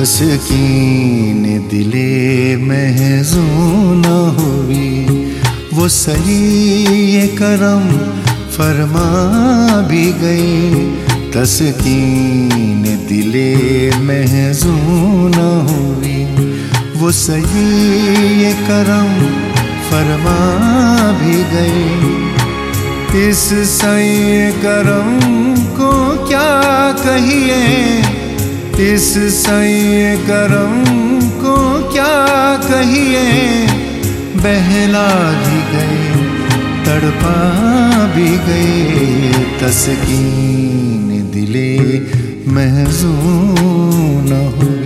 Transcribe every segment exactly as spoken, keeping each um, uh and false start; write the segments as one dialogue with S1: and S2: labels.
S1: तस्कीन दिले महज़ून न हुई। वो सही ये करम फरमा भी गए, तस्कीन दिले महज़ून न हुई। वो सही ये करम फरमा भी गए। इस सही करम को क्या कहिए, इस सही करम को क्या कहिए। बहला भी गए, तड़पा भी गए, तस्कीन दिले महज़ून न हुई।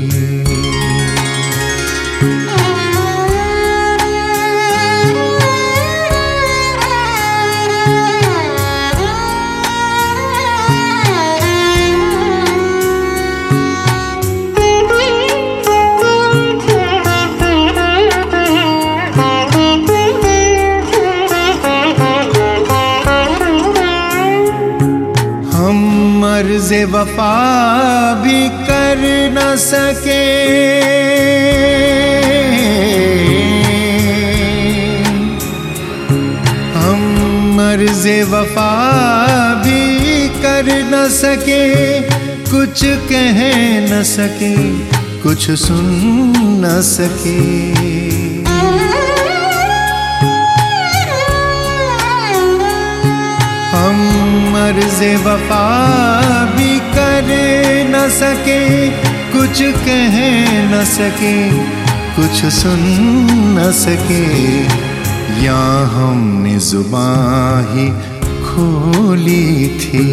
S1: अर्ज़े वफा भी कर न सके, हम अर्ज़े वफा भी कर न सके। कुछ कह न सके, कुछ सुन न सके। अर्ज़े वफा भी कर न सके, कुछ कह न सके, कुछ सुन न सके। या हमने जुबां ही खोली थी,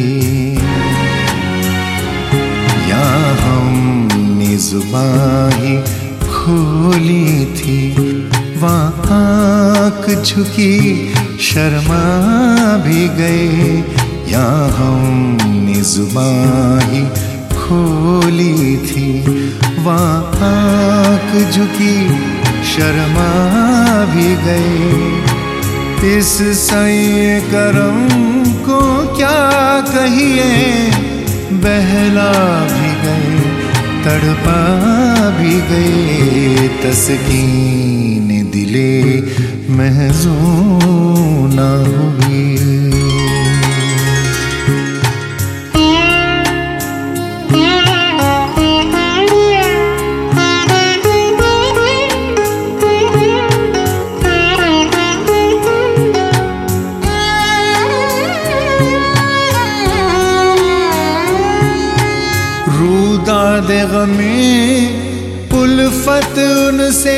S1: या हमने जुबां ही खोली थी। वहाँ आँख झुकी शर्मा भी गए, या हमने जुबां ही खोली थी। वहाँ आँख झुकी शर्मा भी गए। इस सही करम को क्या कहिए, बहला भी गए, तड़पा भी गए, तस्कीन दिले महज़ून न हुई। रूदाद ग़मे उल्फत उनसे,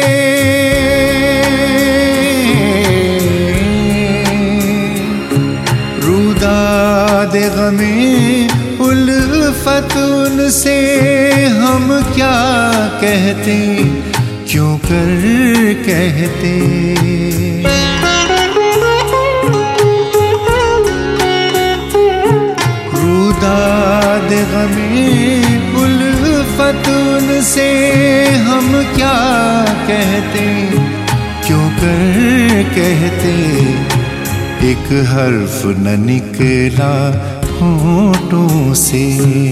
S1: रूदाद ग़मे उल्फत उनसे। हम क्या कहते, क्यों कर कहते। रूदाद ग़मे उल्फत उनसे, हम क्या कहते, क्यों कर कहते। एक हर्फ न निकला होठों से,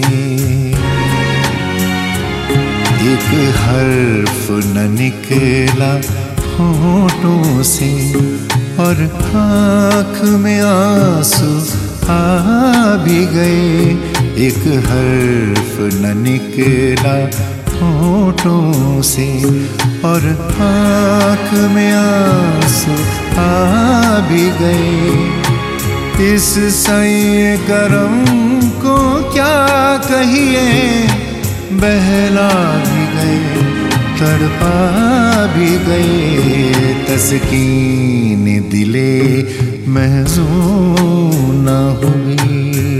S1: एक हर्फ न निकला होठों से। और आँख में आंसू आ भी गए, एक हर्फ न निकला होठों से। और आँख में आंसू आ भी गए। इस सही करम को क्या कहिए, बहला भी गए, तड़पा भी गए, तस्कीन दिले महज़ून न हुई।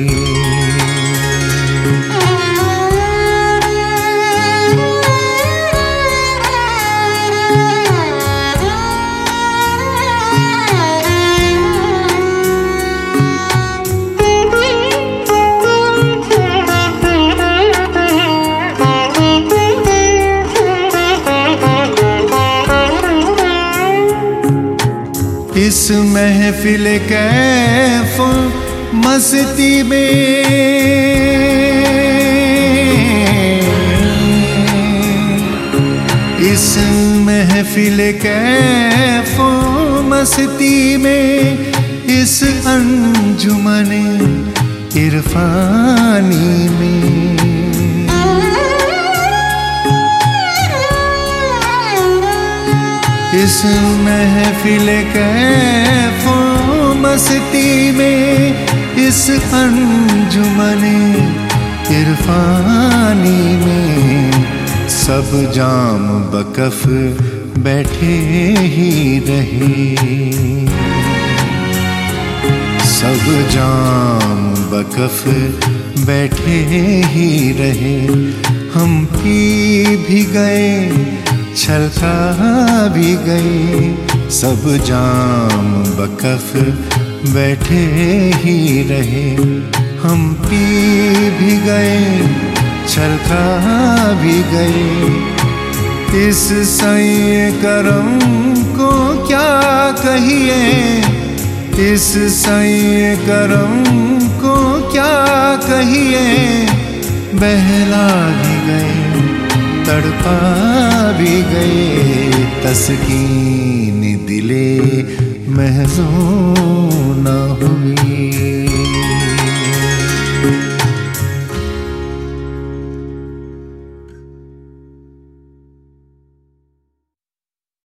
S1: इस महफिल कैफ मस्ती में, इस महफिल कैफो मस्ती में, इस अंजुमन इरफानी में, इस महफिल कैफो मस्ती में, इस अंजुमन इरफानी में, सब जाम बकफ बैठे ही रहे, सब जाम बकफ बैठे ही रहे। हम पी भी गए, छलका भी गए, सब जाम बकफ बैठे ही रहे। हम पी भी गए, छलका भी गए। इस सई करम को क्या कहिए, इस सई करम को क्या कहिए। बहला भी गए, तड़पा भी गए, तस्कीन दिले महज़ून न हुई।